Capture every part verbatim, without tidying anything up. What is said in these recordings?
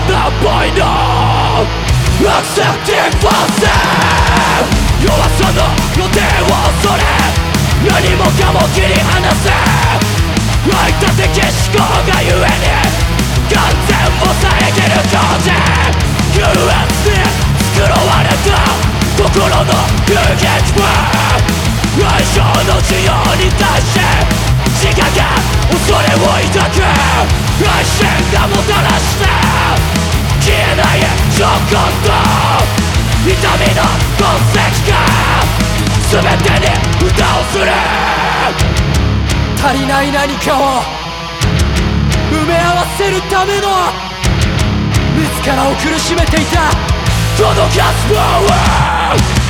No point of accepting falsehood 弱さの予定を恐れ何もかも切り離せ排他的思考がゆえに完全を遮る工事 ユーエス に作られた心の遊撃は愛情の需要に対して自我が恐れを抱く愛心がもたらした消えない情感と痛みの痕跡が全てに蓋をする足りない何かを埋め合わせるための自らを苦しめていたこのガスパワー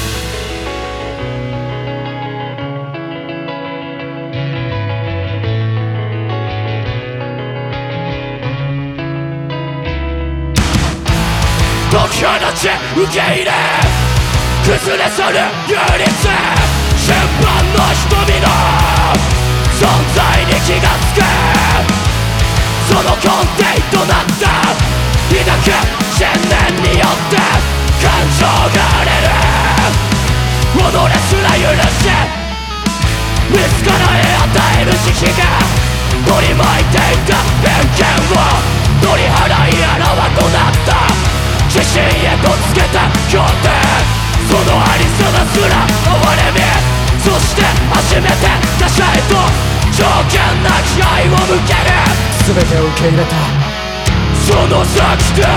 解き放ち受け入れ崩れ去る唯一審判の瞳の存在に気がつくその根底となった抱く信念によって感情が荒れる己すら許し自らへ与える慈悲が取り巻いていた偏見を取り払いあらわとなった自身へとつけた協定そのありさますら哀れみそして初めて他者へと条件なき愛を向ける全てを受け入れたその先で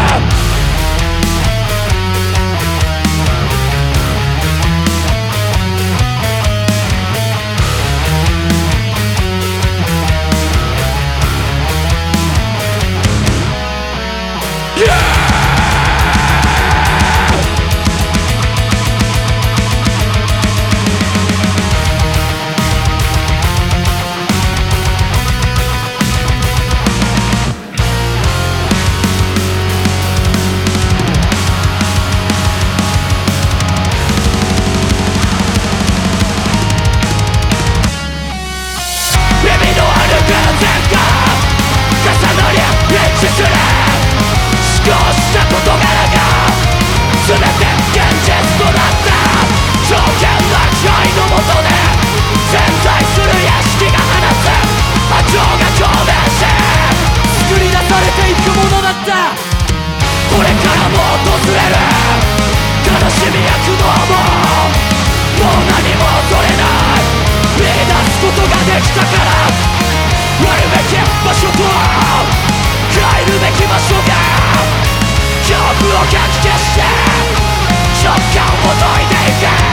思考した事柄が全て現実となった条件なき愛のもとで潜在する屋敷が放つ波長が共鳴し作り出されていくものだったこれからも訪れる悲しみや苦悩ももう何も恐れない見出すことができたからあるべき場所と帰るべき場所が恐怖をかき消して直感を解いていけ